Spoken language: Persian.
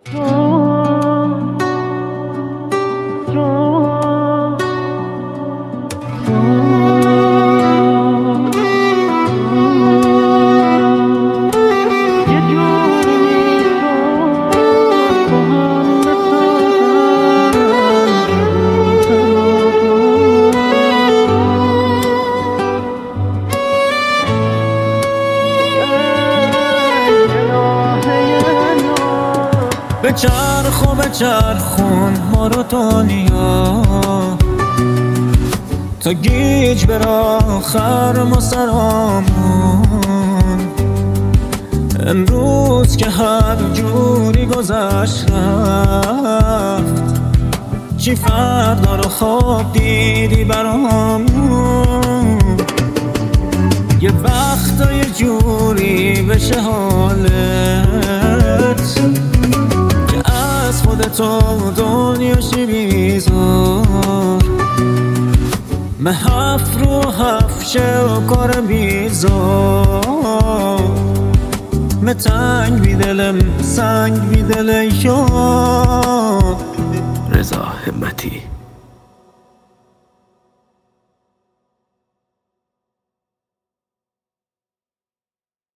بچرخون ما رو دنیا تا گیج بر آخر ما سرامون. امروز که هر جوری گذشت رفت، چی فردا رو خواب دیدی برامون. یه وقتا یه جوری بشه حالت که از خودتو دنیاشی بیزار، محف رو حفشه و کار بیزار. تنگ بی دلم سنگ بی دل یا رضا همتی.